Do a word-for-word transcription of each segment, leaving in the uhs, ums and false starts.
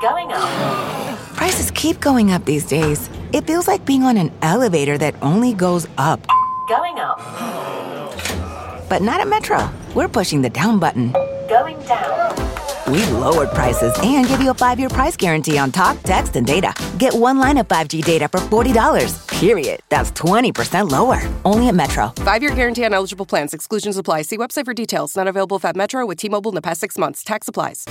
Going up. Prices keep going up these days. It feels like being on an elevator that only goes up. Going up. But not at Metro. We're pushing the down button. Going down. We've lowered prices and give you a five-year price guarantee on talk, text, and data. Get one line of five G data for forty dollars. Period. That's twenty percent lower. Only at Metro. Five-year guarantee on eligible plans. Exclusions apply. See website for details. Not available at Metro with T-Mobile in the past six months. Tax applies.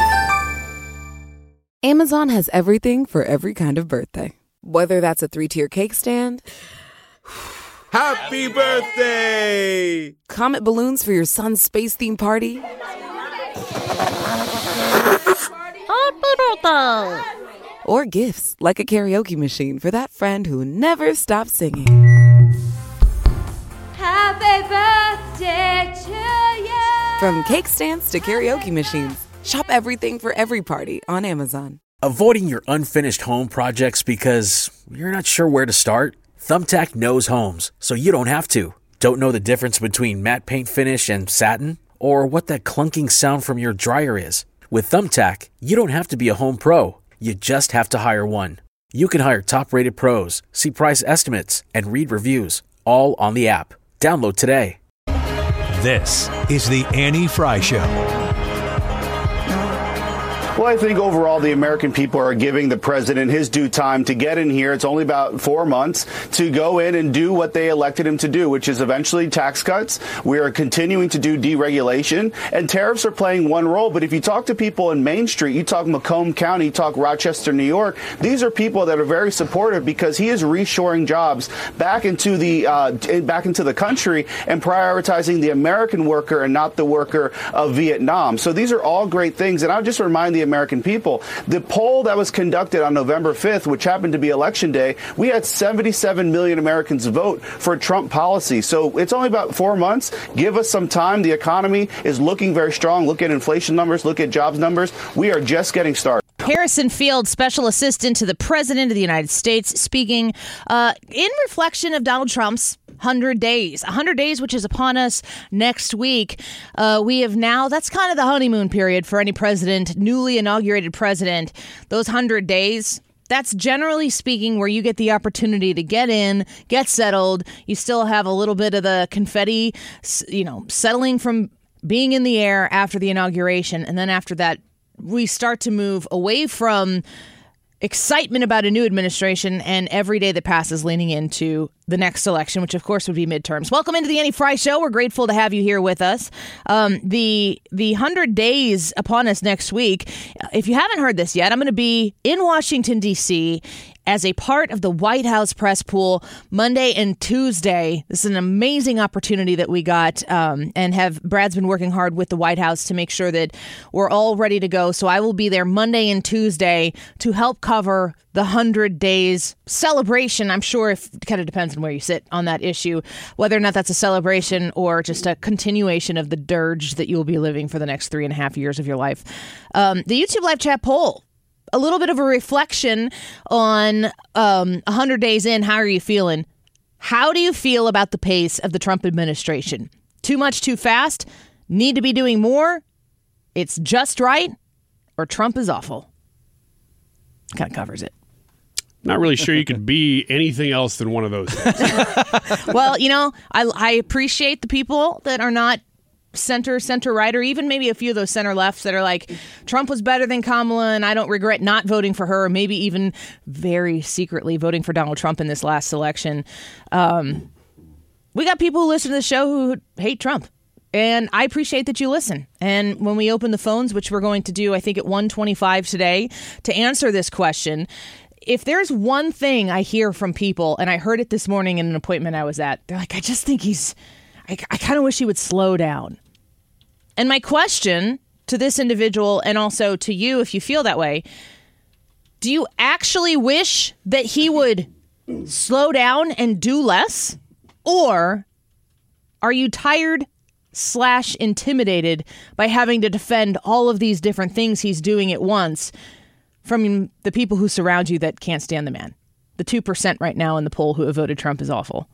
Amazon has everything for every kind of birthday. Whether that's a three-tier cake stand, happy birthday! Comet balloons for your son's space-themed party, happy birthday! Or gifts like a karaoke machine for that friend who never stops singing. Happy birthday to you! From cake stands to karaoke machines, shop everything for every party on Amazon. Avoiding your unfinished home projects because you're not sure where to start? Thumbtack knows homes, so you don't have to. Don't know the difference between matte paint finish and satin? Or what that clunking sound from your dryer is? With Thumbtack, you don't have to be a home pro. You just have to hire one. You can hire top-rated pros, see price estimates, and read reviews, all on the app. Download today. This is the Annie Fry Show. Well, I think overall the American people are giving the president his due time to get in here. It's only about four months to go in and do what they elected him to do, which is eventually tax cuts. We are continuing to do deregulation, and tariffs are playing one role. But if you talk to people in Main Street, you talk Macomb County, you talk Rochester, New York, these are people that are very supportive because he is reshoring jobs back into the uh, back into the country and prioritizing the American worker and not the worker of Vietnam. So these are all great things. And I'll just remind the American people, the poll that was conducted on November fifth, which happened to be election day, we had seventy-seven million Americans vote for Trump policy. So it's only about four months. Give us some time. The economy is looking very strong. Look at inflation numbers. Look at jobs numbers. We are just getting started. Harrison Field, special assistant to the president of the United States, speaking uh, in reflection of Donald Trump's one hundred days. one hundred days, which is upon us next week. Uh, we have now, that's kind of the honeymoon period for any president, newly inaugurated president. Those one hundred days, that's generally speaking where you get the opportunity to get in, get settled. You still have a little bit of the confetti, you know, settling from being in the air after the inauguration. And then after that, we start to move away from excitement about a new administration and every day that passes leaning into the next election, which of course would be midterms. Welcome into the Annie Fry Show. We're grateful to have you here with us. Um, the the one hundred days upon us next week. If you haven't heard this yet, I'm going to be in Washington, D C as a part of the White House press pool Monday and Tuesday. This is an amazing opportunity that we got um, and have Brad's been working hard with the White House to make sure that we're all ready to go. So I will be there Monday and Tuesday to help cover the one hundred days celebration. I'm sure if it kind of depends on where you sit on that issue, whether or not that's a celebration or just a continuation of the dirge that you will be living for the next three and a half years of your life. Um, the YouTube live chat poll, a little bit of a reflection on um, one hundred days in. How are you feeling? How do you feel about the pace of the Trump administration? Too much, too fast? Need to be doing more? It's just right? Or Trump is awful? Kind of covers it. Not really sure you could be anything else than one of those things. Well, you know, I, I appreciate the people that are not center, center right, or even maybe a few of those center lefts that are like, Trump was better than Kamala, and I don't regret not voting for her, or maybe even very secretly voting for Donald Trump in this last election. Um, we got people who listen to the show who hate Trump. And I appreciate that you listen. And when we open the phones, which we're going to do, I think at one twenty-five today, to answer this question, if there's one thing I hear from people, and I heard it this morning in an appointment I was at, they're like, I just think he's, I, I kind of wish he would slow down. And my question to this individual, and also to you, if you feel that way, do you actually wish that he would slow down and do less? Or are you tired slash intimidated by having to defend all of these different things he's doing at once from the people who surround you that can't stand the man? The two percent right now in the poll who have voted Trump is awful.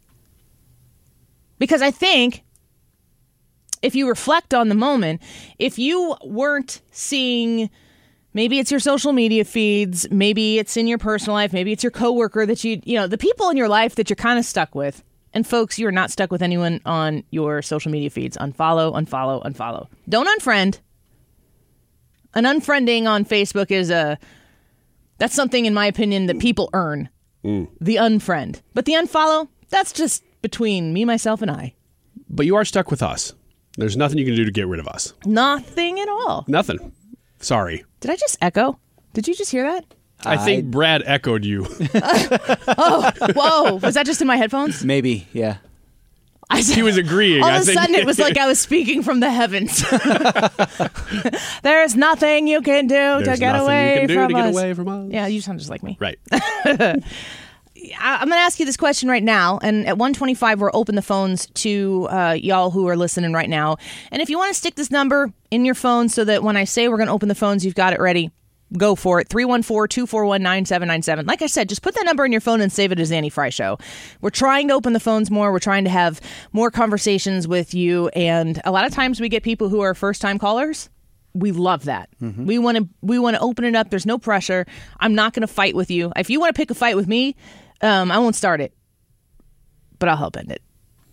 Because I think if you reflect on the moment, if you weren't seeing Maybe it's your social media feeds. Maybe it's in your personal life. Maybe it's your coworker that you, you know, the people in your life that you're kind of stuck with. And folks, you're not stuck with anyone on your social media feeds. Unfollow, unfollow, unfollow. Don't unfriend. An unfriending on Facebook is a, that's something, in my opinion, that people earn. Mm. The unfriend. But the unfollow, that's just between me, myself, and I. But you are stuck with us. There's nothing you can do to get rid of us. Nothing at all. Nothing. Sorry. Did I just echo? Did you just hear that? I think Brad echoed you. Oh, whoa. Was that just in my headphones? Maybe, yeah. I said, he was agreeing. All I of a think. sudden, it was like I was speaking from the heavens. There's nothing you can do There's to get nothing away you can do from to us. get away from us. Yeah, you sound just like me. Right. I- I'm going to ask you this question right now. And at one twenty-five, we're open the phones to uh, y'all who are listening right now. And if you want to stick this number in your phone so that when I say we're going to open the phones, you've got it ready, go for it. three one four, two four one, nine seven nine seven. Like I said, just put that number in your phone and save it as Annie Fry Show. We're trying to open the phones more. We're trying to have more conversations with you. And a lot of times we get people who are first-time callers. We love that. Mm-hmm. We want to we want to open it up. There's no pressure. I'm not going to fight with you. If you want to pick a fight with me, um, I won't start it. But I'll help end it.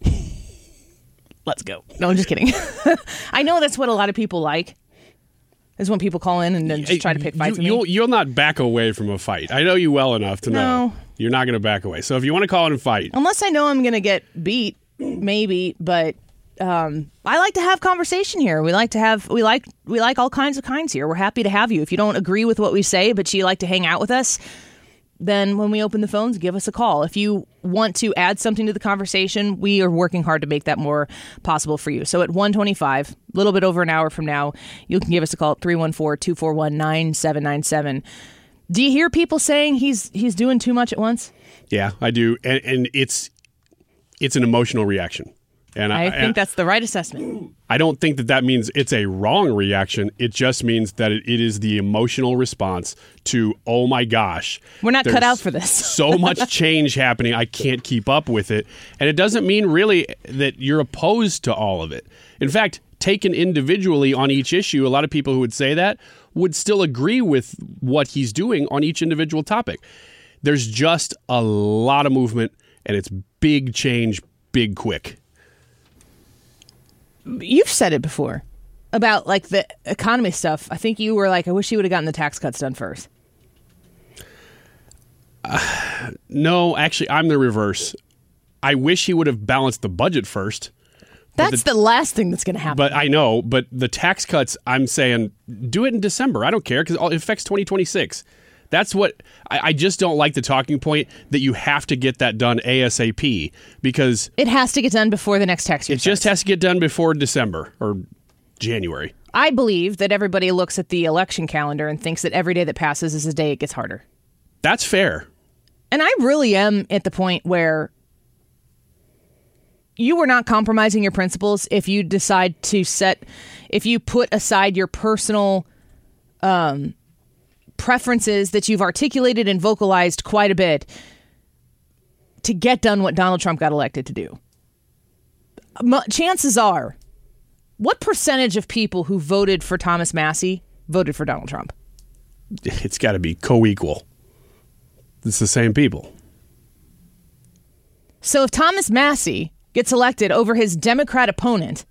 Let's go. No, I'm just kidding. I know that's what a lot of people like. Is when people call in and then just try to pick fights you, with you'll, me. You'll not back away from a fight. I know you well enough to know No. you're not going to back away. So if you want to call in and fight. Unless I know I'm going to get beat, maybe. But um, I like to have conversation here. We like to have we like we like all kinds of kinds here. We're happy to have you. If you don't agree with what we say, but you like to hang out with us, then when we open the phones, give us a call. If you want to add something to the conversation, we are working hard to make that more possible for you. So at one twenty-five, a little bit over an hour from now, you can give us a call at three one four, two four one, nine seven nine seven. Do you hear people saying he's he's doing too much at once? Yeah, I do. And, and it's it's an emotional reaction. And I, I think and that's the right assessment. I don't think that that means it's a wrong reaction. It just means that it, it is the emotional response to, oh my gosh. We're not cut there's out for this. So much change happening. I can't keep up with it. And it doesn't mean really that you're opposed to all of it. In fact, taken individually on each issue, a lot of people who would say that would still agree with what he's doing on each individual topic. There's just a lot of movement, and it's big change, big quick. You've said it before about like the economy stuff. I think you were like, I wish he would have gotten the tax cuts done first. Uh, no, actually, I'm the reverse. I wish he would have balanced the budget first. That's the, the last thing that's going to happen. But I know, but the tax cuts, I'm saying, do it in December. I don't care because it affects twenty twenty-six. That's what I, I just don't like the talking point that you have to get that done ASAP because it has to get done before the next tax year. It starts. Just has to get done before December or January. I believe that everybody looks at the election calendar and thinks that every day that passes is a day it gets harder. That's fair. And I really am at the point where you are not compromising your principles if you decide to set, if you put aside your personal um, preferences that you've articulated and vocalized quite a bit to get done what Donald Trump got elected to do. M- chances are, what percentage of people who voted for Thomas Massie voted for Donald Trump? It's got to be co-equal. It's the same people. So if Thomas Massie gets elected over his Democrat opponent,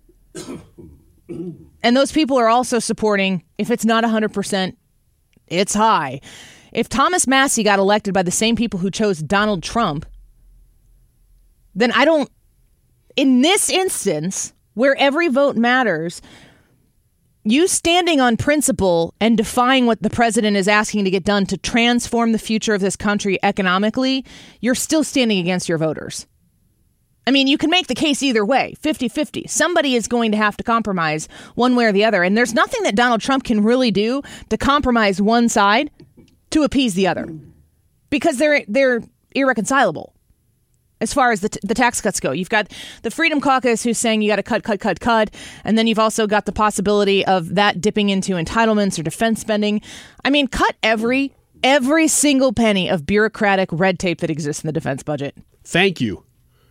and those people are also supporting, if it's not one hundred percent, it's high. If Thomas Massie got elected by the same people who chose Donald Trump, then I don't, in this instance, where every vote matters, you standing on principle and defying what the president is asking to get done to transform the future of this country economically, you're still standing against your voters. I mean, you can make the case either way, fifty-fifty. Somebody is going to have to compromise one way or the other. And there's nothing that Donald Trump can really do to compromise one side to appease the other because they're they're irreconcilable as far as the, t- the tax cuts go. You've got the Freedom Caucus who's saying you got to cut, cut, cut, cut. And then you've also got the possibility of that dipping into entitlements or defense spending. I mean, cut every, every single penny of bureaucratic red tape that exists in the defense budget. Thank you.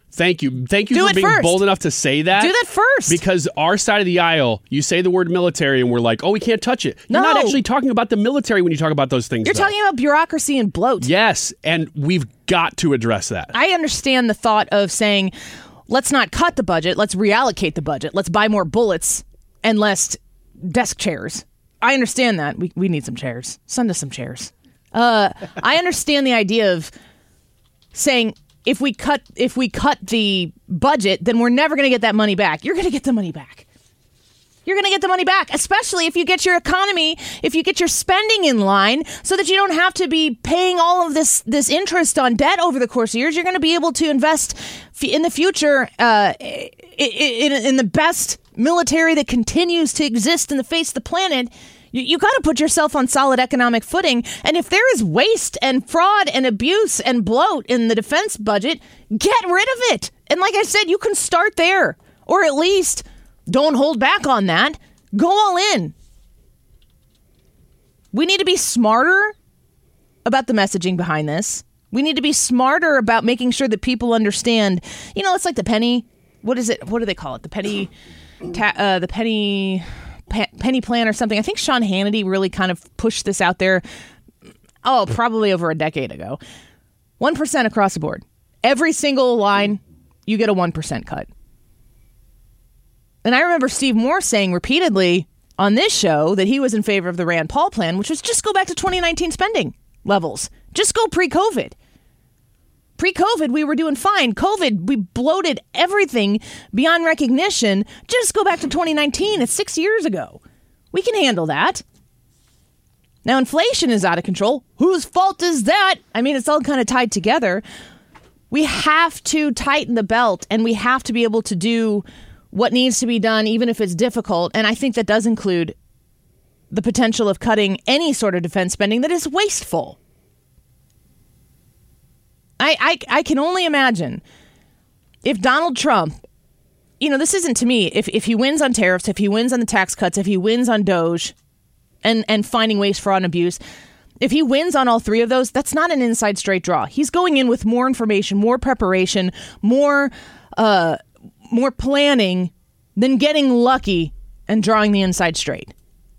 Thank you. Thank you Do for it being first. bold enough to say that. Do that first. Because our side of the aisle, you say the word military and we're like, oh, we can't touch it. You're No. not actually talking about the military when you talk about those things. You're though. talking about bureaucracy and bloat. Yes, and we've got to address that. I understand the thought of saying, let's not cut the budget, let's reallocate the budget, let's buy more bullets and less desk chairs. I understand that. We we need some chairs. Send us some chairs. Uh, I understand the idea of saying if we cut if we cut the budget, then we're never going to get that money back. You're going to get the money back. You're going to get the money back, especially if you get your economy, if you get your spending in line so that you don't have to be paying all of this this interest on debt over the course of years. You're going to be able to invest f- in the future uh, in, in, in the best military that continues to exist in the face of the planet. You, you got to put yourself on solid economic footing. And if there is waste and fraud and abuse and bloat in the defense budget, get rid of it. And like I said, you can start there, or at least don't hold back on that. Go all in. We need to be smarter about the messaging behind this. We need to be smarter about making sure that people understand. You know, it's like the penny. What is it? What do they call it? The penny, ta- uh, the penny, pe- penny plan or something. I think Sean Hannity really kind of pushed this out there. Oh, probably over a decade ago. One percent across the board. Every single line, you get a one percent cut. And I remember Steve Moore saying repeatedly on this show that he was in favor of the Rand Paul plan, which was just go back to twenty nineteen spending levels. Just go pre-COVID. Pre-COVID, we were doing fine. COVID, we bloated everything beyond recognition. Just go back to twenty nineteen. It's six years ago. We can handle that. Now, inflation is out of control. Whose fault is that? I mean, it's all kind of tied together. We have to tighten the belt, and we have to be able to do what needs to be done, even if it's difficult. And I think that does include the potential of cutting any sort of defense spending that is wasteful. I, I, I can only imagine if Donald Trump, you know, this isn't to me, if, if he wins on tariffs, if he wins on the tax cuts, if he wins on Doge and, and finding waste, fraud, and abuse, if he wins on all three of those, that's not an inside straight draw. He's going in with more information, more preparation, more uh, more planning than getting lucky and drawing the inside straight.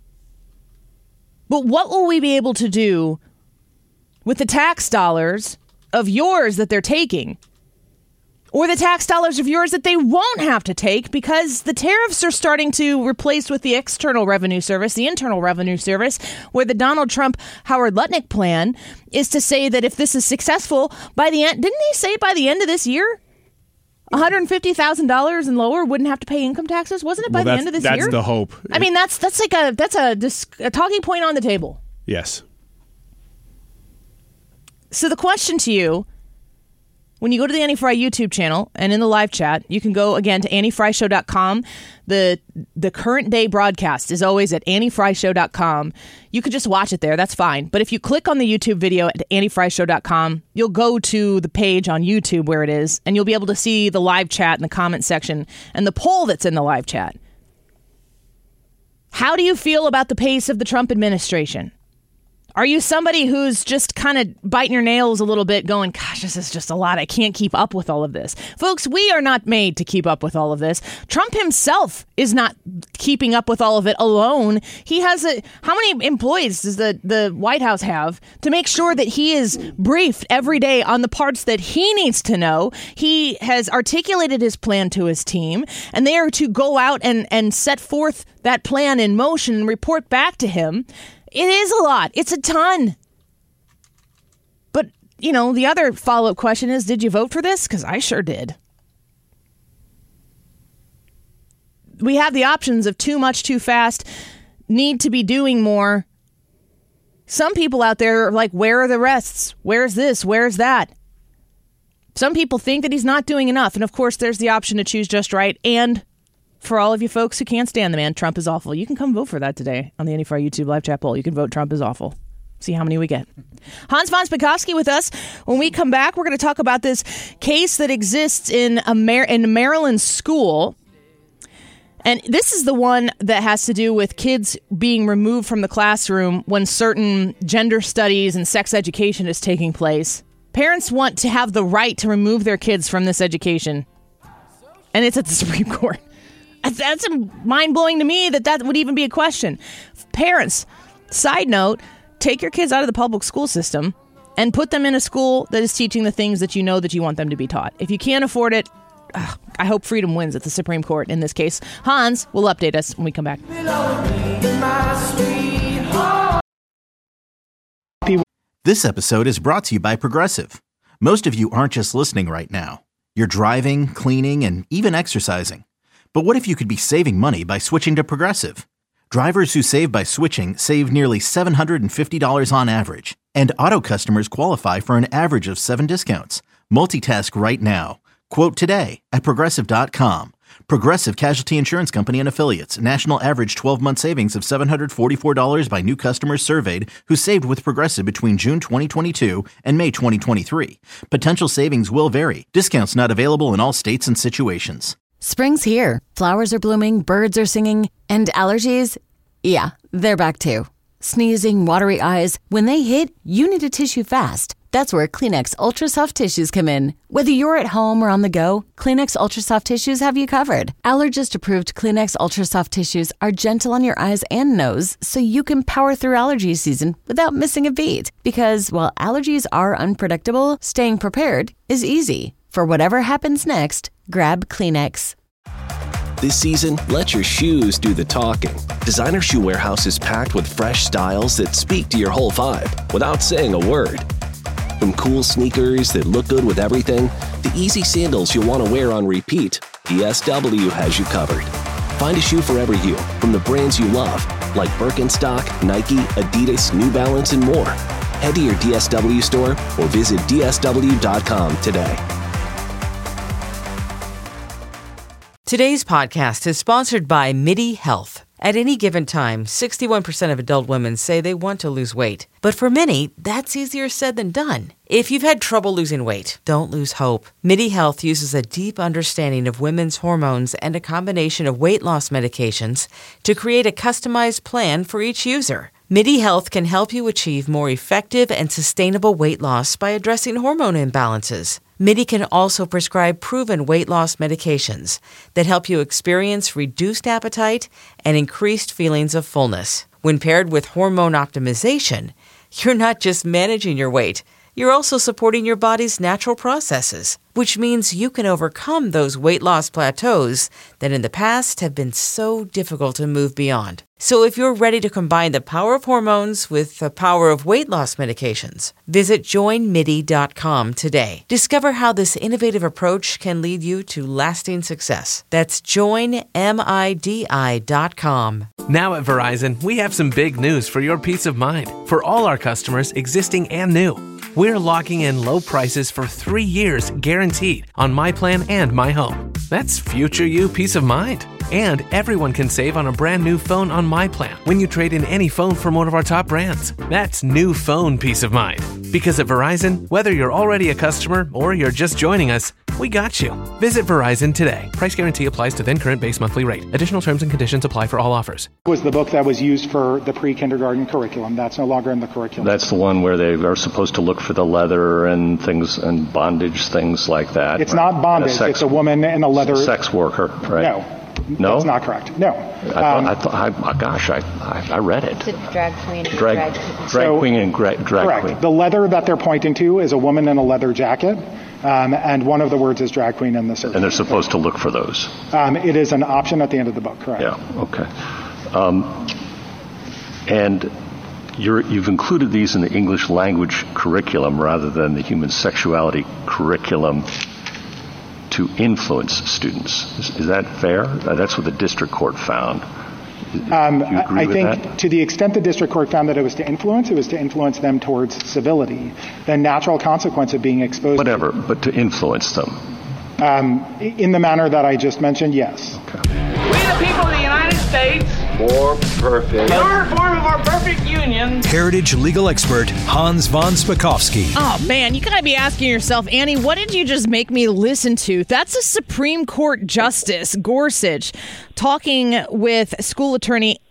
But what will we be able to do with the tax dollars of yours that they're taking, or the tax dollars of yours that they won't have to take because the tariffs are starting to replace with the External Revenue Service, the Internal Revenue Service, where the Donald Trump Howard Lutnick plan is to say that if this is successful by the end, didn't they say by the end of this year, one hundred fifty thousand dollars and lower wouldn't have to pay income taxes? Wasn't it by well, the that's, end of this that's year? That's the hope. I mean, that's that's like a that's a, a talking point on the table. Yes. So the question to you, when you go to the Annie Fry YouTube channel and in the live chat, you can go again to annie fry show dot com. The the current day broadcast is always at annie fry show dot com. You could just watch it there. That's fine. But if you click on the YouTube video at annie fry show dot com, you'll go to the page on YouTube where it is, and you'll be able to see the live chat in the comment section and the poll that's in the live chat. How do you feel about the pace of the Trump administration? Are you somebody who's just kind of biting your nails a little bit going, gosh, this is just a lot. I can't keep up with all of this. Folks, we are not made to keep up with all of this. Trump himself is not keeping up with all of it alone. He has a, how many employees does the, the White House have to make sure that he is briefed every day on the parts that he needs to know? He has articulated his plan to his team, and they are to go out and, and set forth that plan in motion and report back to him. It is a lot. It's a ton. But, you know, the other follow-up question is, did you vote for this? Because I sure did. We have the options of too much, too fast, need to be doing more. Some people out there are like, where are the rests? Where's this? Where's that? Some people think that he's not doing enough. And, of course, there's the option to choose just right. And for all of you folks who can't stand the man, Trump is awful. You can come vote for that today on the Annie Fry YouTube live chat poll. You can vote Trump is awful. See how many we get. Hans von Spakovsky with us. When we come back, we're going to talk about this case that exists in a, Mar- in a Maryland school. And this is the one that has to do with kids being removed from the classroom when certain gender studies and sex education is taking place. Parents want to have the right to remove their kids from this education. And it's at the Supreme Court. That's mind-blowing to me that that would even be a question. Parents, side note, take your kids out of the public school system and put them in a school that is teaching the things that you know that you want them to be taught. If you can't afford it, ugh, I hope freedom wins at the Supreme Court in this case. Hans will update us when we come back. This episode is brought to you by Progressive. Most of you aren't just listening right now. You're driving, cleaning, and even exercising. But what if you could be saving money by switching to Progressive? Drivers who save by switching save nearly seven hundred fifty dollars on average. And auto customers qualify for an average of seven discounts. Multitask right now. Quote today at Progressive dot com. Progressive Casualty Insurance Company and Affiliates. National average twelve-month savings of seven hundred forty-four dollars by new customers surveyed who saved with Progressive between June twenty twenty-two and May twenty twenty-three. Potential savings will vary. Discounts not available in all states and situations. Spring's here. Flowers are blooming, birds are singing, and allergies, yeah, they're back too. Sneezing, watery eyes, when they hit, you need a tissue fast. That's where Kleenex Ultra Soft Tissues come in. Whether you're at home or on the go, Kleenex Ultra Soft Tissues have you covered. Allergist-approved Kleenex Ultra Soft Tissues are gentle on your eyes and nose, so you can power through allergy season without missing a beat. Because while allergies are unpredictable, staying prepared is easy. For whatever happens next, grab Kleenex. This season, let your shoes do the talking. Designer Shoe Warehouse is packed with fresh styles that speak to your whole vibe without saying a word. From cool sneakers that look good with everything, to easy sandals you'll want to wear on repeat, D S W has you covered. Find a shoe for every you from the brands you love, like Birkenstock, Nike, Adidas, New Balance, and more. Head to your D S W store or visit D S W dot com today. Today's podcast is sponsored by MIDI Health. At any given time, sixty-one percent of adult women say they want to lose weight. But for many, that's easier said than done. If you've had trouble losing weight, don't lose hope. MIDI Health uses a deep understanding of women's hormones and a combination of weight loss medications to create a customized plan for each user. MIDI Health can help you achieve more effective and sustainable weight loss by addressing hormone imbalances. MIDI can also prescribe proven weight loss medications that help you experience reduced appetite and increased feelings of fullness. When paired with hormone optimization, you're not just managing your weight, you're also supporting your body's natural processes, which means you can overcome those weight loss plateaus that in the past have been so difficult to move beyond. So if you're ready to combine the power of hormones with the power of weight loss medications, visit join midi dot com today. Discover how this innovative approach can lead you to lasting success. That's join midi dot com. Now at Verizon, we have some big news for your peace of mind. For all our customers, existing and new, we're locking in low prices for three years guaranteed on My Plan and My Home. That's future you peace of mind. And everyone can save on a brand new phone on My Plan when you trade in any phone from one of our top brands. That's new phone peace of mind. Because at Verizon, whether you're already a customer or you're just joining us, we got you. Visit Verizon today. Price guarantee applies to then current base monthly rate. Additional terms and conditions apply for all offers. Was the book that was used for the pre-kindergarten curriculum. That's no longer in the curriculum. That's the one where they are supposed to look for the leather and things and bondage, things like that. It's right? not bondage. A sex, it's a woman in a leather. Sex worker, right? No. No? That's not correct. No. I thought, um, I thought I, gosh, I, I, I read it. It's a drag queen and drag, drag, drag so, queen and gra- drag correct. queen. The leather that they're pointing to is a woman in a leather jacket, um, and one of the words is drag queen in the search. And they're supposed to look for those. Um, it is an option at the end of the book, correct? Yeah, okay. Um, and you're, you've included these in the English language curriculum rather than the human sexuality curriculum to influence students. Is, is that fair? Uh, that's what the district court found. Um, I think that? To the extent the district court found that it was to influence, it was to influence them towards civility. The natural consequence of being exposed Whatever, to, but to influence them. Um, in the manner that I just mentioned, yes. Okay. We the people of the United States. More perfect. In order to form our perfect union. Heritage legal expert Hans von Spakovsky. Oh, man, you gotta be asking yourself, Annie, what did you just make me listen to? That's a Supreme Court Justice, Gorsuch, talking with school attorney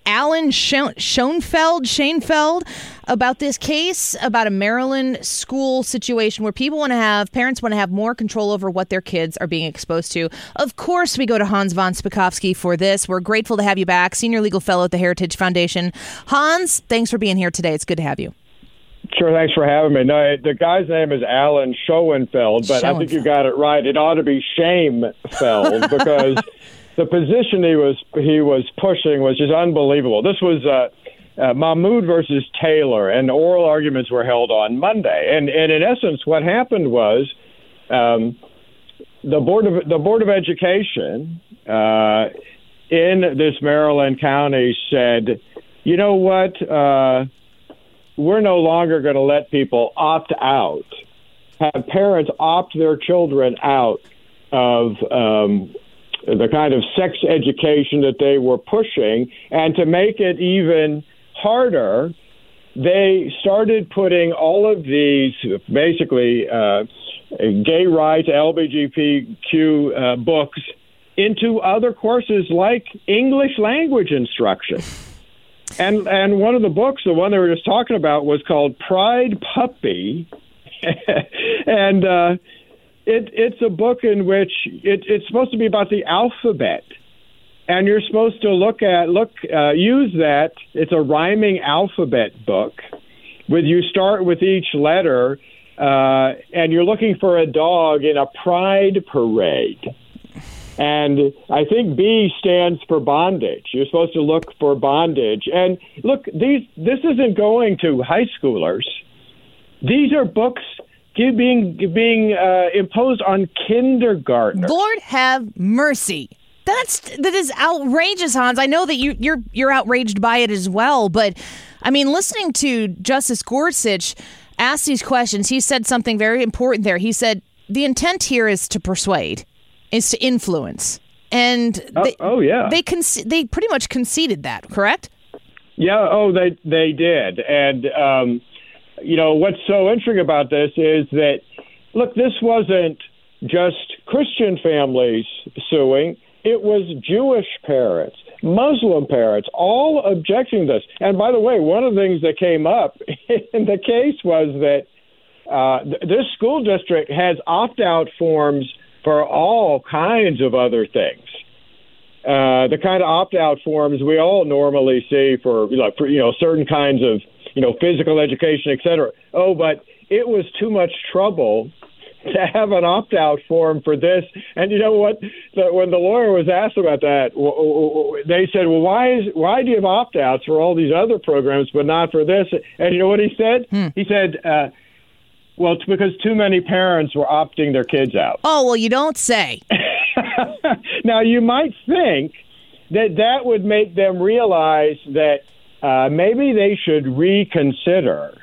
Alan Scho- Schoenfeld, Schoenfeld about this case, about a Maryland school situation where people want to have, parents want to have more control over what their kids are being exposed to. Of course, we go to Hans von Spakovsky for this. We're grateful to have you back, Senior Legal Fellow at the Heritage Foundation. Hans, thanks for being here today. It's good to have you. Sure, thanks for having me. No, the guy's name is Alan Schoenfeld, but I think you got it right. It ought to be Shamefeld because the position he was he was pushing was just unbelievable. This was uh, uh, Mahmoud versus Taylor, and oral arguments were held on Monday. And, and in essence, what happened was um, the board of the Board of Education uh, in this Maryland county said, you know what? Uh, we're no longer going to let people opt out, have parents opt their children out of um, the kind of sex education that they were pushing. And to make it even harder, they started putting all of these basically uh, gay rights, L G B T Q uh, books into other courses like English language instruction. And and one of the books, the one they were just talking about, was called Pride Puppy. and uh, it, it's a book in which it, it's supposed to be about the alphabet. And you're supposed to look at, look, uh, use that. It's a rhyming alphabet book. With you start with each letter, uh, and you're looking for a dog in a pride parade. And I think B stands for bondage. You're supposed to look for bondage. And look, these this isn't going to high schoolers. These are books being being uh, imposed on kindergartners. Lord have mercy. That's that is outrageous, Hans. I know that you, you're you're outraged by it as well. But I mean, listening to Justice Gorsuch ask these questions, he said something very important there. He said the intent here is to persuade. Is to influence, and they, oh, oh yeah, they con- they pretty much conceded that, correct? Yeah, oh they they did, and um, you know what's so interesting about this is that look, this wasn't just Christian families suing; it was Jewish parents, Muslim parents, all objecting to this. And by the way, one of the things that came up in the case was that uh, th- this school district has opt-out forms for all kinds of other things. Uh, the kind of opt-out forms we all normally see for, you know, for, you know, certain kinds of, you know, physical education, et cetera. Oh, but it was too much trouble to have an opt-out form for this. And you know what? The, when the lawyer was asked about that, they said, well, why is why do you have opt-outs for all these other programs but not for this? And you know what he said? Hmm. He said, uh, well, it's because too many parents were opting their kids out. Oh, well, you don't say. Now, you might think that that would make them realize that uh, maybe they should reconsider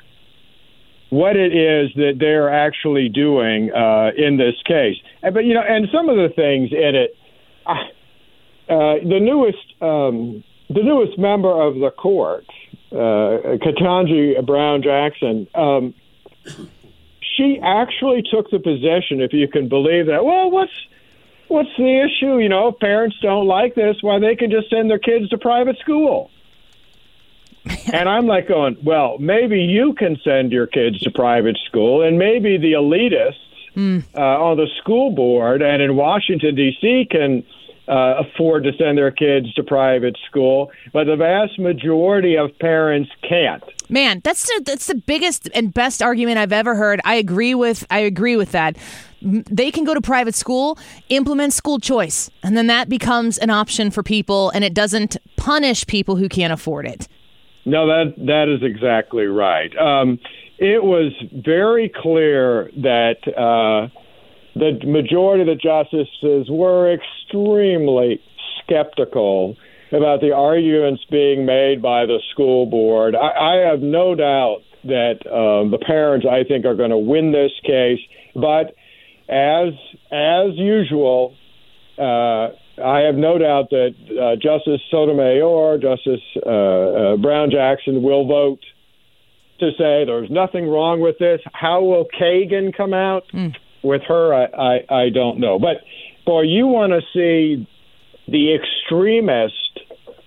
what it is that they're actually doing uh, in this case. But, you know, and some of the things in it, uh, uh, the newest um, the newest member of the court, uh, Ketanji Brown Jackson, um, she actually took the position, if you can believe that, well, what's what's the issue? You know, if parents don't like this, why, they can just send their kids to private school. And I'm like going, well, maybe you can send your kids to private school, and maybe the elitists mm. uh, on the school board and in Washington, D C can uh, afford to send their kids to private school, but the vast majority of parents can't. Man, that's the, that's the biggest and best argument I've ever heard. I agree with I agree with that. They can go to private school, implement school choice, and then that becomes an option for people, and it doesn't punish people who can't afford it. No, that that is exactly right. Um, it was very clear that uh, the majority of the justices were extremely skeptical about the arguments being made by the school board. I, I have no doubt that um, the parents, I think, are going to win this case. But as as usual, uh, I have no doubt that uh, Justice Sotomayor, Justice uh, uh, Brown Jackson will vote to say there's nothing wrong with this. How will Kagan come out? Mm. With her, I, I, I don't know. But, boy, you want to see the extremist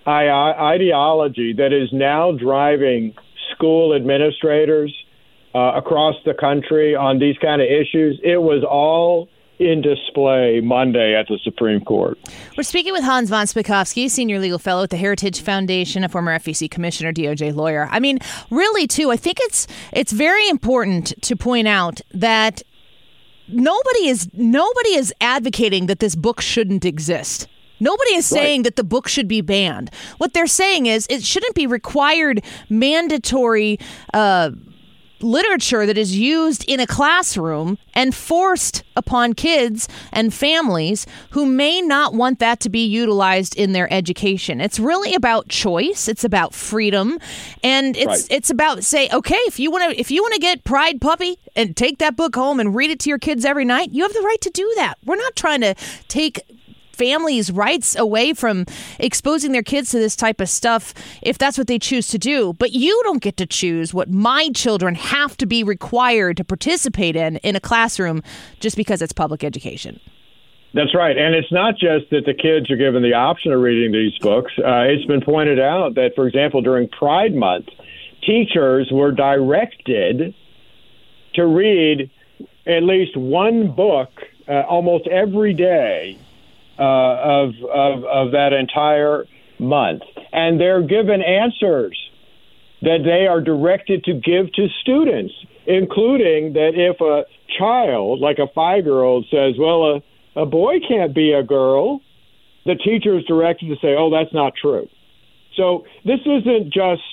ideology that is now driving school administrators uh, across the country on these kind of issues, it was all in display Monday at the Supreme Court. We're speaking with Hans von Spakovsky, senior legal fellow at the Heritage Foundation, a former F E C commissioner, D O J lawyer. I mean, really, too, I think it's it's very important to point out that nobody is nobody is advocating that this book shouldn't exist. Nobody is saying right. that the book should be banned. What they're saying is it shouldn't be required mandatory uh literature that is used in a classroom and forced upon kids and families who may not want that to be utilized in their education. It's really about choice. It's about freedom. And it's right. it's about say, okay, if you want to if you want to get Pride Puppy and take that book home and read it to your kids every night, you have the right to do that. We're not trying to take families' rights away from exposing their kids to this type of stuff if that's what they choose to do. But you don't get to choose what my children have to be required to participate in in a classroom just because it's public education. That's right. And it's not just that the kids are given the option of reading these books. Uh, it's been pointed out that, for example, during Pride Month, teachers were directed to read at least one book uh, almost every day Uh, of, of of that entire month. And they're given answers that they are directed to give to students, including that if a child, like a five-year-old, says, well, a, a boy can't be a girl, the teacher is directed to say, oh, that's not true. So this isn't just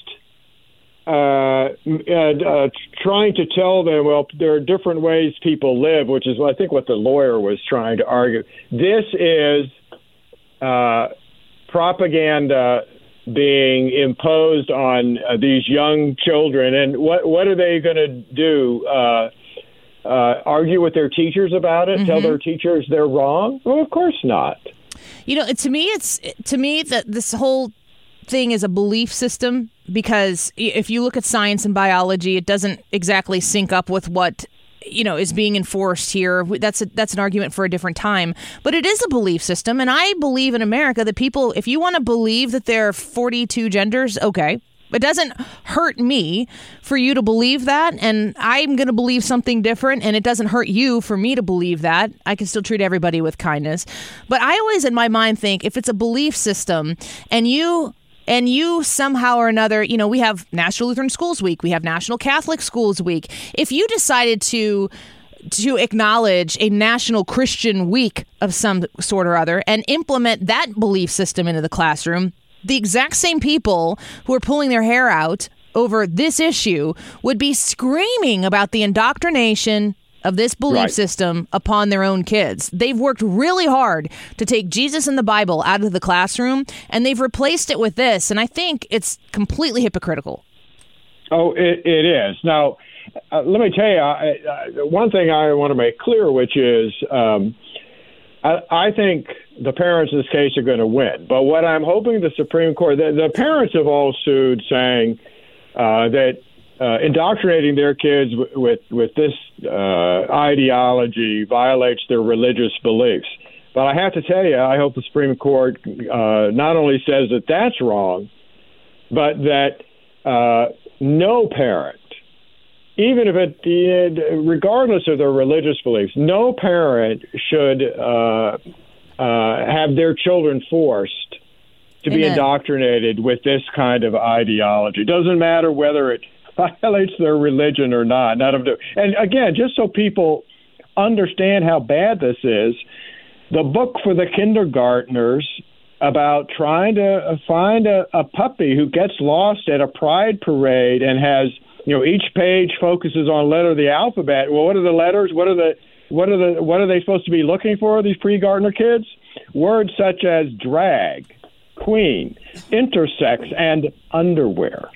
uh, uh, uh, trying to tell them, well, there are different ways people live, which is, I think, what the lawyer was trying to argue. This is uh, propaganda being imposed on uh, these young children. And what, what are they going to do? Uh, uh, argue with their teachers about it? Mm-hmm. Tell their teachers they're wrong? Well, of course not. You know, to me, it's to me that this whole thing is a belief system, because if you look at science and biology, it doesn't exactly sync up with what, you know, is being enforced here. That's a, that's an argument for a different time. But it is a belief system. And I believe in America that people, if you want to believe that there are forty-two genders, okay. It doesn't hurt me for you to believe that, and I'm going to believe something different, and it doesn't hurt you for me to believe that. I can still treat everybody with kindness. But I always, in my mind, think if it's a belief system and you... And you somehow or another, you know, we have National Lutheran Schools Week. We have National Catholic Schools Week. If you decided to to acknowledge a National Christian Week of some sort or other and implement that belief system into the classroom, the exact same people who are pulling their hair out over this issue would be screaming about the indoctrination of this belief right. system upon their own kids. They've worked really hard to take Jesus and the Bible out of the classroom, and they've replaced it with this. And I think it's completely hypocritical. Oh, it, it is. Now, uh, let me tell you, I, I, one thing I want to make clear, which is um, I, I think the parents in this case are going to win. But what I'm hoping the Supreme Court, the, the parents have all sued saying uh, that Uh, indoctrinating their kids w- with with this uh, ideology violates their religious beliefs. But I have to tell you, I hope the Supreme Court uh, not only says that that's wrong, but that uh, no parent, even if it, regardless of their religious beliefs, no parent should uh, uh, have their children forced to Amen. be indoctrinated with this kind of ideology. It doesn't matter whether it violates their religion or not. None of the, and again, just so people understand how bad this is, the book for the kindergartners about trying to find a, a puppy who gets lost at a pride parade and has, you know, each page focuses on a letter of the alphabet. Well, what are the letters? What are the what are the what are they supposed to be looking for, these pre-Gardner kids? Words such as drag, queen, intersex, and underwear.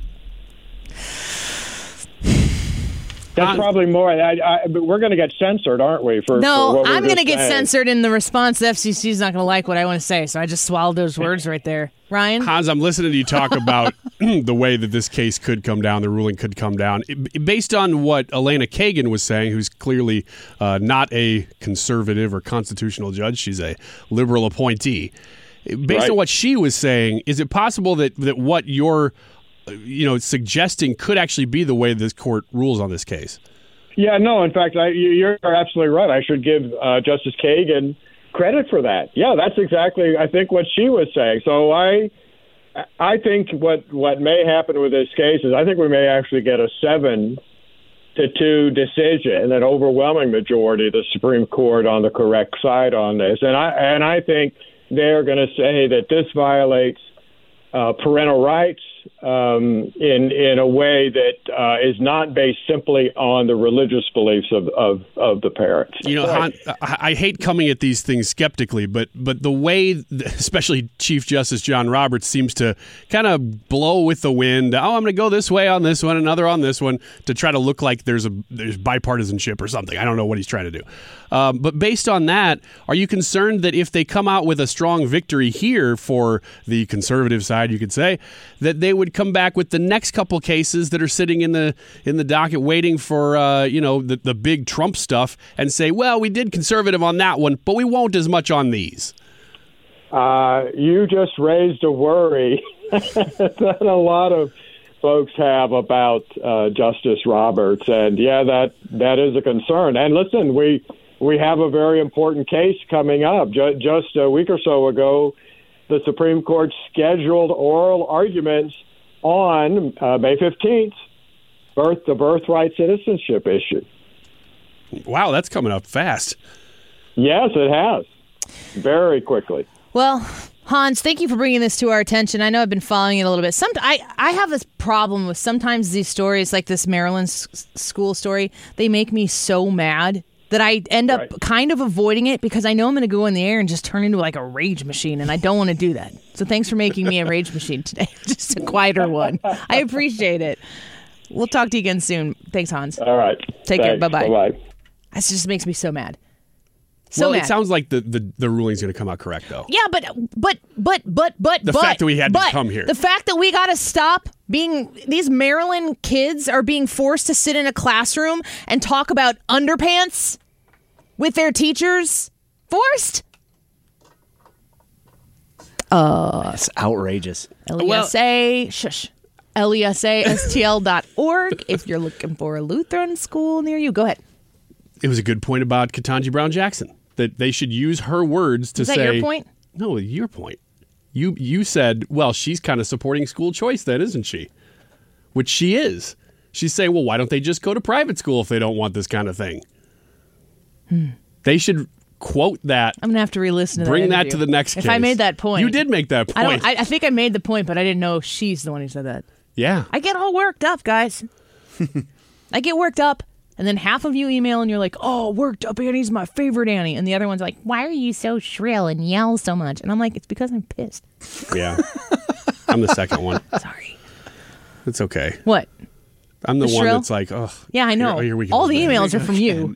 That's probably more. I, I, but we're going to get censored, aren't we? For no, for what I'm going to get saying. censored in the response. The F C C is not going to like what I want to say, so I just swallowed those words right there. Ryan? Hans, I'm listening to you talk about the way that this case could come down, the ruling could come down. It, based on what Elena Kagan was saying, who's clearly uh, not a conservative or constitutional judge, she's a liberal appointee. based Right. on what she was saying, is it possible that, that what you're you know, suggesting could actually be the way this court rules on this case? Yeah, no, in fact, I, you- you're absolutely right. I should give uh, Justice Kagan credit for that. Yeah, that's exactly, I think, what she was saying. So I I think what, what may happen with this case is I think we may actually get a seven to two decision, an overwhelming majority of the Supreme Court on the correct side on this. And I, and I think they're going to say that this violates uh, parental rights um, in in a way that uh, is not based simply on the religious beliefs of, of, of the parents. You know, Han, I, I hate coming at these things skeptically, but but the way, especially Chief Justice John Roberts seems to kind of blow with the wind. Oh, I'm going to go this way on this one, another on this one, to try to look like there's a there's bipartisanship or something. I don't know what he's trying to do. Um, but based on that, are you concerned that if they come out with a strong victory here for the conservative side, you could say, that they would come back with the next couple cases that are sitting in the in the docket waiting for uh, you know the, the big Trump stuff and say, well, we did conservative on that one, but we won't as much on these? Uh, you just raised a worry that a lot of folks have about uh, Justice Roberts, and yeah, that that is a concern. And listen, we we have a very important case coming up. Just, just a week or so ago, the Supreme Court scheduled oral arguments on uh, May fifteenth, birth the birthright citizenship issue. Wow, that's coming up fast. Yes, it has. Very quickly. Well, Hans, thank you for bringing this to our attention. I know I've been following it a little bit. Some, I, I have this problem with sometimes these stories, like this Maryland s- school story, they make me so mad that I end up Right. kind of avoiding it because I know I'm going to go in the air and just turn into like a rage machine, and I don't want to do that. So thanks for making me a rage machine today. Just a quieter one. I appreciate it. We'll talk to you again soon. Thanks, Hans. All right. Take care. Thanks. Bye-bye. Bye-bye. That just makes me so mad. So well, mad. it sounds like the, the, the ruling's going to come out correct, though. Yeah, but but but but but The but, fact that we had to but come here. The fact that we got to stop being these Maryland kids are being forced to sit in a classroom and talk about underpants with their teachers. Forced. Uh, That's outrageous. L E S A shush. L E S A S T L dot org if you're looking for a Lutheran school near you. Go ahead. It was a good point about Ketanji Brown Jackson, that they should use her words to Is that say. your point? No, your point. You you said, well, she's kind of supporting school choice then, isn't she? Which she is. She's saying, well, why don't they just go to private school if they don't want this kind of thing? Hmm. They should quote that. I'm gonna have to re-listen to Bring that. that interview. to the next If case. I made that point, You did make that I, point. don't, I, I think I made the point, but I didn't know if she's the one who said that. Yeah. I get all worked up, guys. I get worked up, and then half of you email and you're like, oh, worked up Annie's my favorite Annie. And the other one's like, why are you so shrill and yell so much? And I'm like, it's because I'm pissed. Yeah. I'm the second one. Sorry. It's okay. What? I'm the, The one shrill? that's like, oh. Yeah, I know. Here, here we go. All the emails are from you.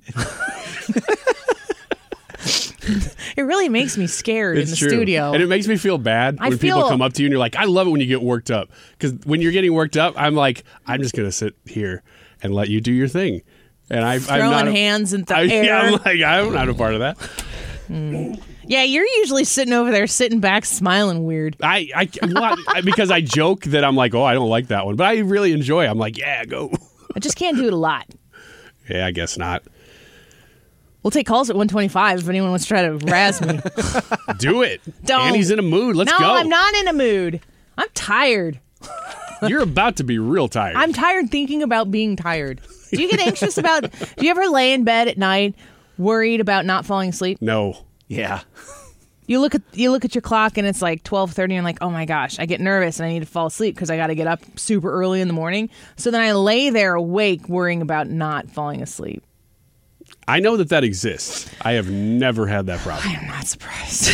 It really makes me scared It's in the true. studio. And it makes me feel bad I when people feel- come up to you and you're like, I love it when you get worked up. Because when you're getting worked up, I'm like, I'm just going to sit here and let you do your thing. And I, I'm Throwing not a- hands in the I, air. Yeah, I'm like, I'm not a part of that. Mm. Yeah, you're usually sitting over there, sitting back, smiling weird. I, I, well, I because I joke that I'm like, oh, I don't like that one. But I really enjoy it. I'm like, yeah, go. I just can't do it a lot. Yeah, I guess not. We'll take calls at one twenty-five if anyone wants to try to razz me. Do it. Don't. Annie's in a mood. Let's no, go. I'm not in a mood. I'm tired. You're about to be real tired. I'm tired thinking about being tired. Do you get anxious about, do you ever lay in bed at night worried about not falling asleep? No. Yeah. You look at you look at your clock and it's like twelve thirty and I'm like, oh my gosh, I get nervous and I need to fall asleep because I got to get up super early in the morning. So then I lay there awake worrying about not falling asleep. I know that that exists. I have never had that problem. I'm not surprised.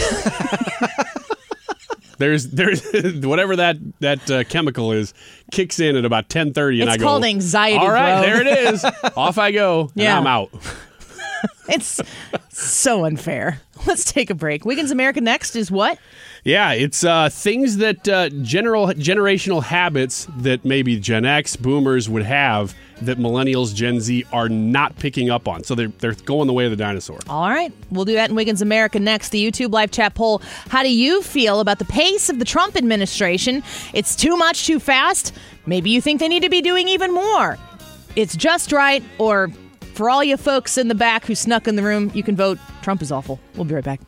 There's, there's whatever that that uh, chemical is kicks in at about ten thirty, and It's I go, called anxiety, all right, bro." there it is. Off I go. Yeah. And I'm out. It's so unfair. Let's take a break. Wiggins America Next is what? Yeah, it's uh, things that uh, general generational habits that maybe Gen X boomers would have that millennials, Gen Z are not picking up on. So they're, they're going the way of the dinosaur. All right. We'll do that in Wiggins America next. The YouTube live chat poll. How do you feel about the pace of the Trump administration? It's too much, too fast. Maybe you think they need to be doing even more. It's just right. Or for all you folks in the back who snuck in the room, you can vote Trump is awful. We'll be right back.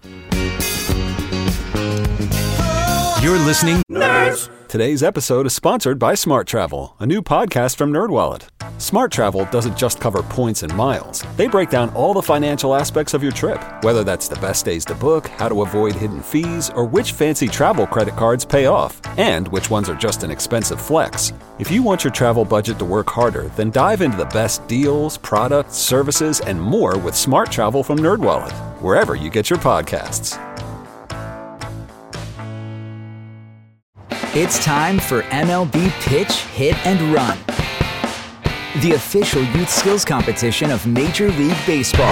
You're listening. Nerds. Today's episode is sponsored by Smart Travel, a new podcast from NerdWallet. Smart Travel doesn't just cover points and miles. They break down all the financial aspects of your trip, whether that's the best days to book, how to avoid hidden fees, or which fancy travel credit cards pay off, and which ones are just an expensive flex. If you want your travel budget to work harder, then dive into the best deals, products, services, and more with Smart Travel from NerdWallet, wherever you get your podcasts. It's time for M L B Pitch, Hit, and Run, the official youth skills competition of Major League Baseball.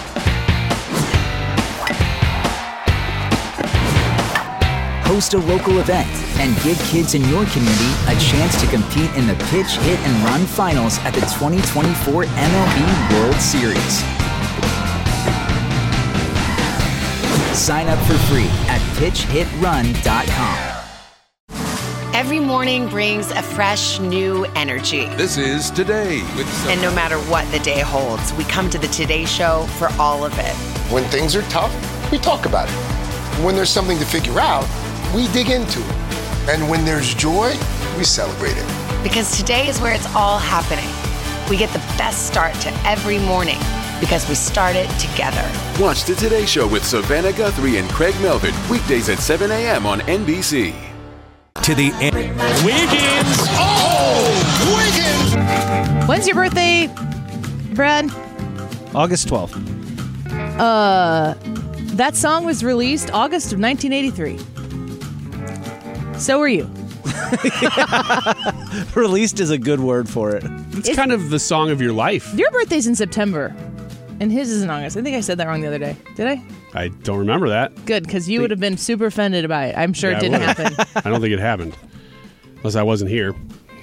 Host a local event and give kids in your community a chance to compete in the Pitch, Hit, and Run finals at the twenty twenty-four M L B World Series. Sign up for free at pitch hit run dot com. Every morning brings a fresh, new energy. This is Today with some... And no matter what the day holds, we come to the Today Show for all of it. When things are tough, we talk about it. When there's something to figure out, we dig into it. And when there's joy, we celebrate it. Because today is where it's all happening. We get the best start to every morning because we start it together. Watch the Today Show with Savannah Guthrie and Craig Melvin, weekdays at seven a.m. on N B C. To the end. Wiggins! Oh! Wiggins! When's your birthday, Brad? August twelfth. Uh, that song was released August of nineteen eighty-three. So were you. Released is a good word for it. It's, it's kind of the song of your life. Your birthday's in September, and his is in August. I think I said that wrong the other day. Did I? I don't remember that. Good, because you would have been super offended by it. I'm sure Yeah, it didn't I happen. I don't think it happened. Unless I wasn't here.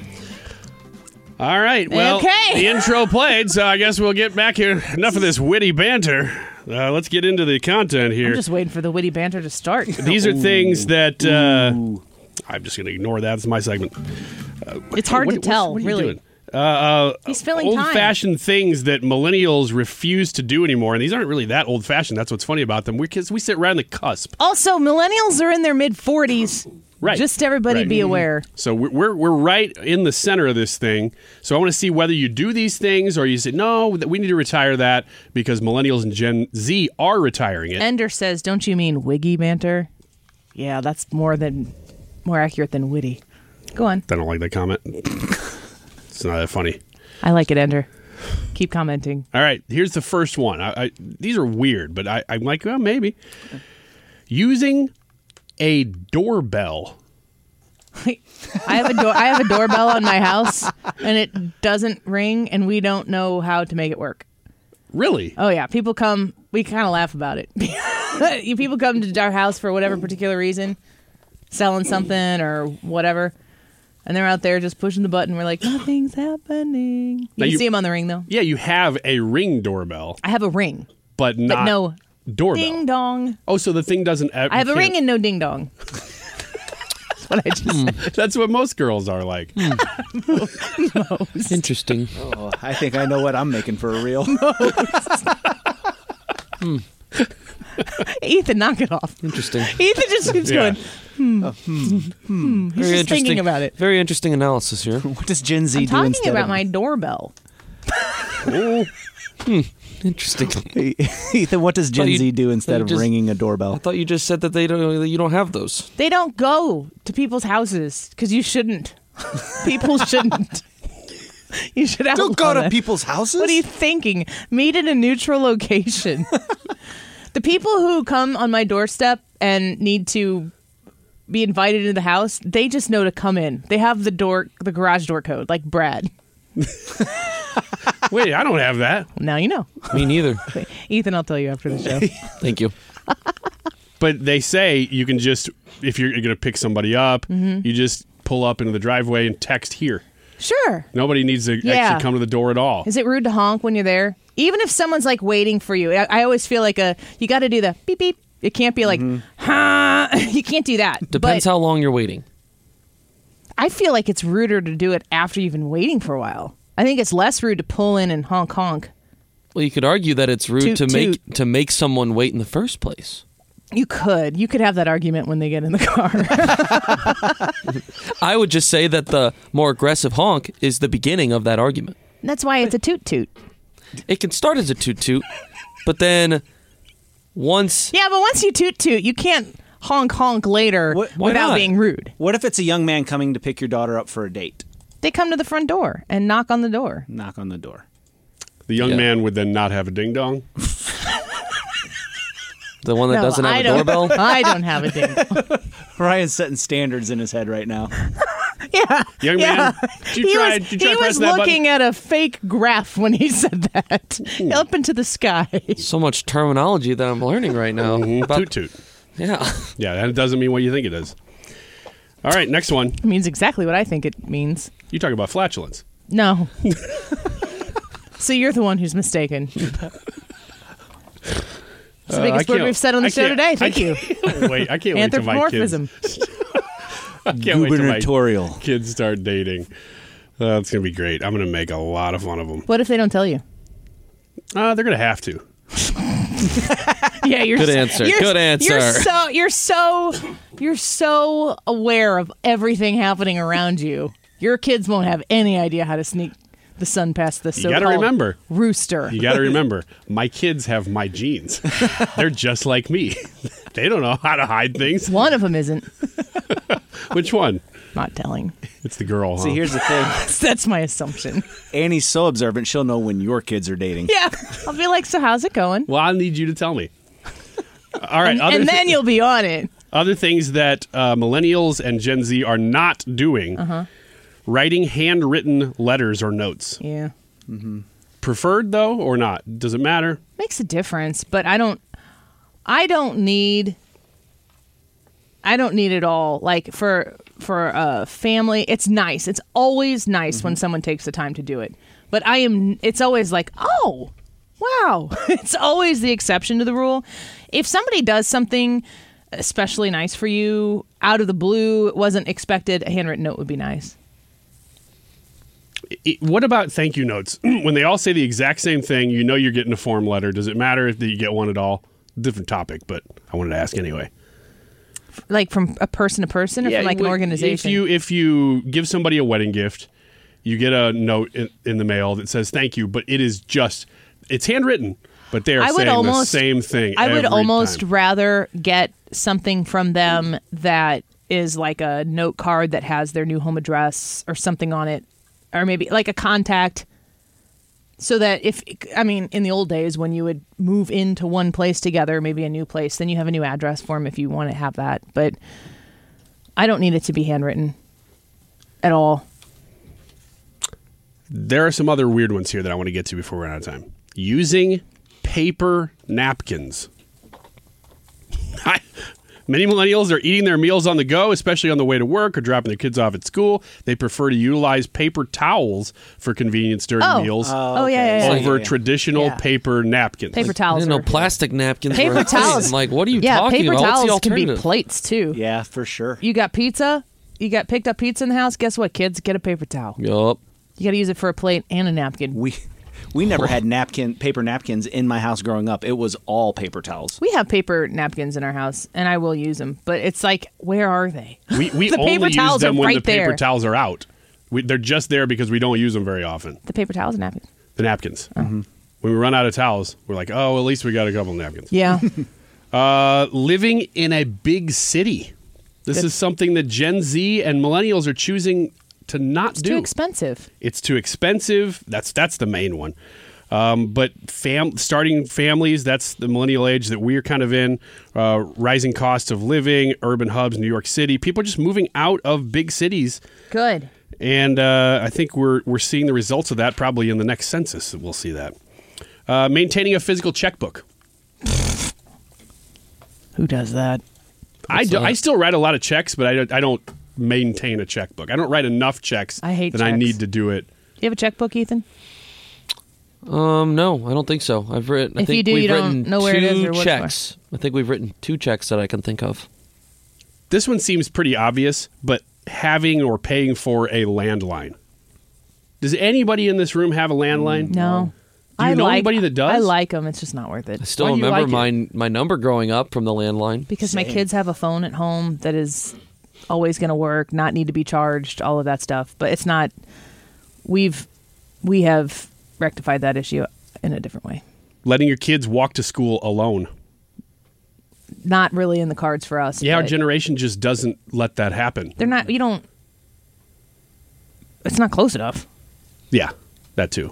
All right. Well, Okay. the intro played, so I guess we'll get back here. Enough of this witty banter. Uh, let's get into the content here. I'm just waiting for the witty banter to start. These are things that... Uh, I'm just going to ignore that. It's my segment. Uh, It's hard what- to what's- tell, what are you really. doing? Uh, uh, He's filling time. old-fashioned things that millennials refuse to do anymore, and these aren't really that old-fashioned. That's what's funny about them. Because we sit right on the cusp. Also, millennials are in their mid forties. Right. Just everybody Right. be aware. So we're, we're we're right in the center of this thing. So I want to see whether you do these things or you say, no, we need to retire that because millennials and Gen Z are retiring it. Ender says, don't you mean wiggy banter? Yeah, that's more than more accurate than witty. Go on. I don't like that comment. It's not that funny. I like it, Ender. Keep commenting. All right, here's the first one. I, I, these are weird, but I, I'm like, well, maybe. Using a doorbell. I have a door. I have a doorbell on my house, and it doesn't ring, and we don't know how to make it work. Really? Oh yeah, people come. We kind of laugh about it. People come to our house for whatever particular reason, selling something or whatever, and they're out there just pushing the button. We're like, nothing's happening. You Now can you- see them on the ring though. Yeah, you have a Ring doorbell, I have a ring, but not but no doorbell. ding dong. Oh, so the thing doesn't... ev- I have a can't- ring and no ding dong. That's what I just said. That's what most girls are like. Most. Interesting. Oh, I think I know what I'm making for a reel. Hmm. Ethan, knock it off. Interesting. Ethan just keeps Yeah. going. Hmm. Oh, hmm. Hmm. He's Very just thinking interesting. about it. Very interesting analysis here. What does Gen Z I'm do talking instead about of... my doorbell. Hmm. Interesting. Hey, Ethan, what does Gen Thought you- Z do instead thought you of just- ringing a doorbell? I thought you just said that they don't. That you don't have those. They don't go to people's houses because you shouldn't. People shouldn't. You should outlaw Don't go to that. people's houses? What are you thinking? Meet in a neutral location. The people who come on my doorstep and need to be invited into the house, they just know to come in. They have the door, the garage door code, like Brad. Wait, I don't have that. Now you know. Me neither. Ethan, I'll tell you after the show. Thank you. But they say you can just, if you're going to pick somebody up, Mhm. you just pull up into the driveway and text here. Sure. Nobody needs to Yeah. actually come to the door at all. Is it rude to honk when you're there? Even if someone's like waiting for you, I, I always feel like a you got to do the beep beep. It can't be like, ha. You can't do that. Depends But how long you're waiting. I feel like it's ruder to do it after you've been waiting for a while. I think it's less rude to pull in and honk honk. Well, you could argue that it's rude Toot, to make toot. to make someone wait in the first place. You could. You could have that argument when they get in the car. I would just say that the more aggressive honk is the beginning of that argument. That's why it's a toot toot. It can start as a toot toot, but then once Yeah, but once you toot toot, you can't honk honk later why without not? being rude. What if it's a young man coming to pick your daughter up for a date? They come to the front door and knock on the door. Knock on the door. The young Yeah. man would then not have a ding dong. the one that No, doesn't have I a don't- doorbell. I don't have a ding. Ryan's setting standards in his head right now. Yeah. Young yeah. man, did you he try- was, did you try he pressing was that looking button? at a fake graph when he said that. Up into the sky. So much terminology that I'm learning right now. About- Toot toot. Yeah. Yeah, that doesn't mean what you think it is. All right, next one. It means exactly what I think it means. You talk about flatulence. No. So you're the one who's mistaken. It's the Uh, I biggest word can't- we've said on the I show can't- today. I Thank you. can't wait, I can't wait till my kids. Anthropomorphism. I can't wait till my Gubernatorial. kids start dating. Uh, it's gonna be great. I'm gonna make a lot of fun of them. What if they don't tell you? Uh, they're gonna have to. Yeah, you're Good so- answer. you're- Good answer. You're so you're so you're so aware of everything happening around you. Your kids won't have any idea how to sneak the sun past the You so-called gotta remember. rooster. You got to remember, my kids have my genes. They're just like me. They don't know how to hide things. One of them isn't. Which one? Not telling. It's the girl. Huh? See, here's the thing. That's my assumption. Annie's so observant, she'll know when your kids are dating. Yeah, I'll be like, so how's it going? Well, I need you to tell me. All right. And, other and thi- then you'll be on it. Other things that uh, millennials and Gen Z are not doing: Uh-huh. writing handwritten letters or notes. Yeah. Preferred though, or not? Does it matter? Makes a difference, but I don't I don't need I don't need it all. Like for for a family, it's nice. It's always nice when someone takes the time to do it. But I am it's always like, "Oh, wow." It's always the exception to the rule. If somebody does something especially nice for you out of the blue, it wasn't expected, a handwritten note would be nice. It- what about thank you notes? When they all say the exact same thing, you know you're getting a form letter. Does it matter if you get one at all? Different topic, but I wanted to ask anyway. Like from a person to person or from like an w- organization? If you if you give somebody a wedding gift, you get a note in, in the mail that says thank you, but it is just it's handwritten, but they are I would saying almost- the same thing. I would every almost time. rather get something from them that is like a note card that has their new home address or something on it, or maybe like a contact. So that if, I mean, in the old days when you would move into one place together, maybe a new place, then you have a new address for them if you want to have that. But I don't need it to be handwritten at all. There are some other weird ones here that I want to get to before we run out of time. Using paper napkins. I, many millennials are eating their meals on the go, especially on the way to work or dropping their kids off at school. They prefer to utilize paper towels for convenience during Oh. meals Oh, okay. yeah, yeah, yeah. over Yeah, yeah. traditional Yeah. paper napkins. Paper towels. You know, are- plastic napkins. Paper were a thing. towels. Like, what are you yeah, talking paper about? What's the towels can be alternative? plates too. Yeah, for sure. You got pizza? You got picked up pizza in the house? Guess what, kids? Get a paper towel. Yup. You got to use it for a plate and a napkin. We we never had napkin paper napkins in my house growing up. It was all paper towels. We have paper napkins in our house, and I will use them. But it's like, where are they? We, we The only paper use towels them are when right the paper there. towels are out. We, they're just there because we don't use them very often. The paper towels and napkins. The napkins. Mm-hmm. When we run out of towels, we're like, oh, at least we got a couple of napkins. Yeah. Uh, living in a big city. This Good. is something that Gen Z and millennials are choosing to not It's do. too expensive. It's too expensive. That's that's the main one. Um, but fam- starting families, that's the millennial age that we're kind of in. Uh, rising costs of living, urban hubs, New York City. People are just moving out of big cities. Good. And uh, I think we're we're seeing the results of that probably in the next census. We'll see that. Uh, maintaining a physical checkbook. Who does that? I, do, I still write a lot of checks, but I don't, I don't maintain a checkbook. I don't write enough checks I hate that checks. I need to do it. You have a checkbook, Ethan? Um, no, I don't think so. I've written. I If think you do, we've you don't written know where two it is or what checks. I think we've written two checks that I can think of. This one seems pretty obvious, but having or paying for a landline. Does anybody in this room have a landline? No. Do you I know like, anybody that does? I like them. It's just not worth it. I still Why do you remember like my my number growing up from the landline. Because my kids have a phone at home that is always going to work, not need to be charged, all of that stuff. But it's not. We've we have rectified that issue in a different way. Letting your kids walk to school alone. Not really in the cards for us. Yeah, our but generation just doesn't let that happen. They're not. You don't. It's not close enough. Yeah, that too.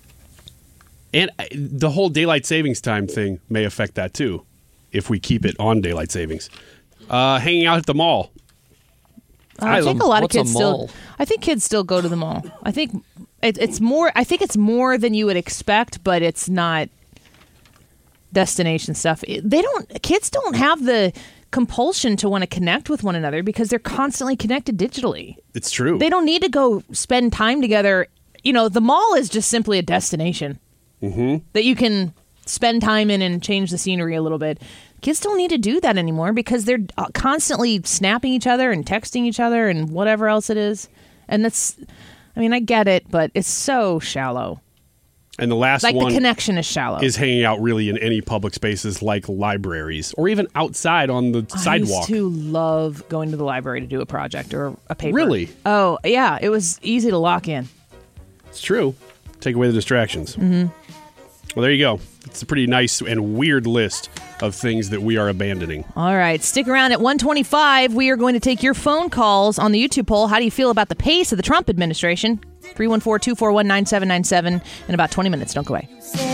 And uh, the whole daylight savings time thing may affect that too, if we keep it on daylight savings. Uh, hanging out at the mall. Uh, I think a lot of What's a kids still. mall? I think kids still go to the mall. I think it, it's more. I think it's more than you would expect, but it's not destination stuff. It- They don't. Kids don't have the compulsion to want to connect with one another because they're constantly connected digitally. It's true. They don't need to go spend time together. You know, the mall is just simply a destination Mm-hmm. that you can spend time in and change the scenery a little bit. Kids don't need to do that anymore because they're uh, constantly snapping each other and texting each other and whatever else it is. And that's, I mean, I get it, but it's so shallow. And the last Like one the connection is shallow. is hanging out really in any public spaces like libraries or even outside on the I sidewalk. used to love going to the library to do a project or a paper. Really? Oh, yeah. It was easy to lock in. It's true. Take away the distractions. Mm-hmm. Well, there you go. It's a pretty nice and weird list of things that we are abandoning. All right. Stick around at one twenty-five. We are going to take your phone calls on the YouTube poll. How do you feel about the pace of the Trump administration? three one four, two four one, nine seven nine seven in about twenty minutes. Don't go away.